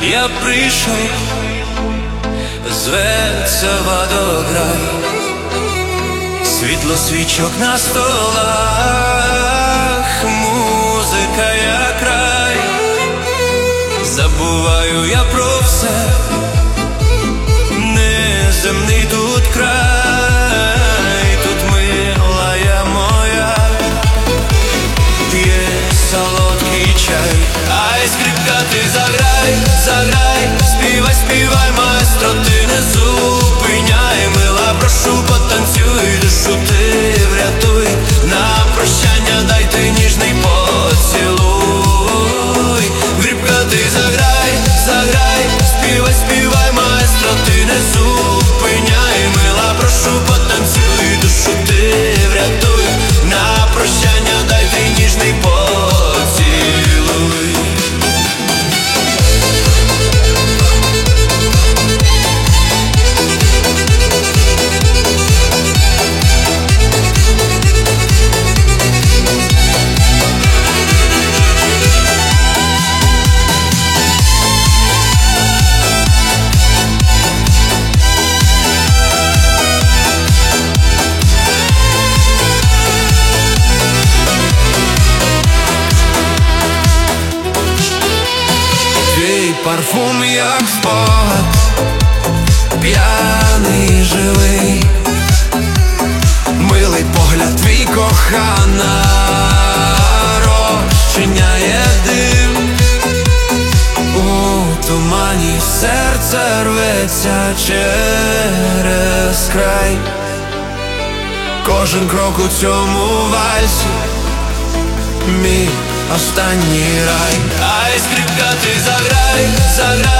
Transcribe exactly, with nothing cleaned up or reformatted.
я прийшов, зветься водограй, світло свічок на столах, музика як рай. Забуваю я про все, неземний тут край, тут милая моя п'є солодкий чай. Ай, скрипка, ти заграй, заграй, співай, співай, маестро, ти не зупиняй. Мила, прошу, потанцюй, душу ти врятуй, на прощання дайте ніжний поцілуй. Скрипка, ти заграй, заграй, співай, співай, маестро, ти не зупиняй. Мила, прошу, потанцюй, душу ти врятуй, на прощання дайте ніжний поцілуй. Парфум як спогад, п'яний, живий, милий погляд твій, кохана, розчиняє дим. У тумані серце рветься через край, кожен крок у цьому вальсі мій останній рай. Ай, скрипка, ти заграй, заграй,